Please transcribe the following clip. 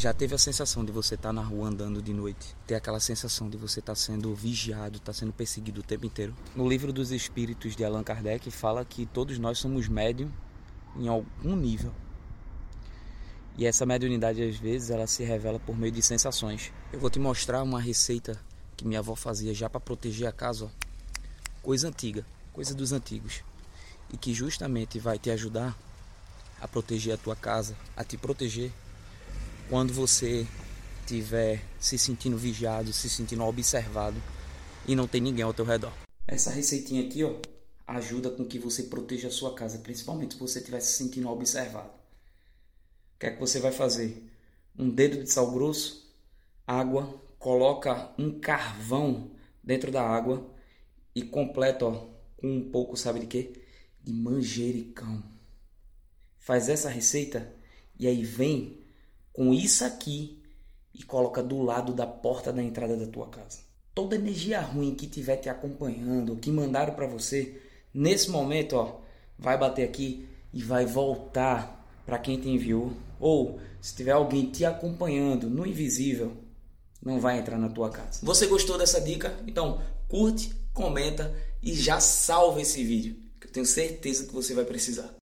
Já teve a sensação de você estar na rua andando de noite? Ter aquela sensação de você estar sendo vigiado, estar sendo perseguido o tempo inteiro? No livro dos Espíritos de Allan Kardec fala que todos nós somos médium em algum nível. E essa mediunidade, às vezes, ela se revela por meio de sensações. Eu vou te mostrar uma receita que minha avó fazia já para proteger a casa. Ó. Coisa antiga, coisa dos antigos. E que justamente vai te ajudar a proteger a tua casa, a te proteger quando você estiver se sentindo vigiado, se sentindo observado e não tem ninguém ao teu redor. Essa receitinha aqui, ó, ajuda com que você proteja a sua casa, principalmente se você estiver se sentindo observado. O que é que você vai fazer? Um dedo de sal grosso, água, coloca um carvão dentro da água e completa, ó, com um pouco, sabe de quê? De manjericão. Faz essa receita e aí vem com isso aqui e coloca do lado da porta da entrada da tua casa. Toda energia ruim que estiver te acompanhando, que mandaram para você, nesse momento, ó, vai bater aqui e vai voltar para quem te enviou. Ou se tiver alguém te acompanhando no invisível, não vai entrar na tua casa. Você gostou dessa dica? Então curte, comenta e já salva esse vídeo, que eu tenho certeza que você vai precisar.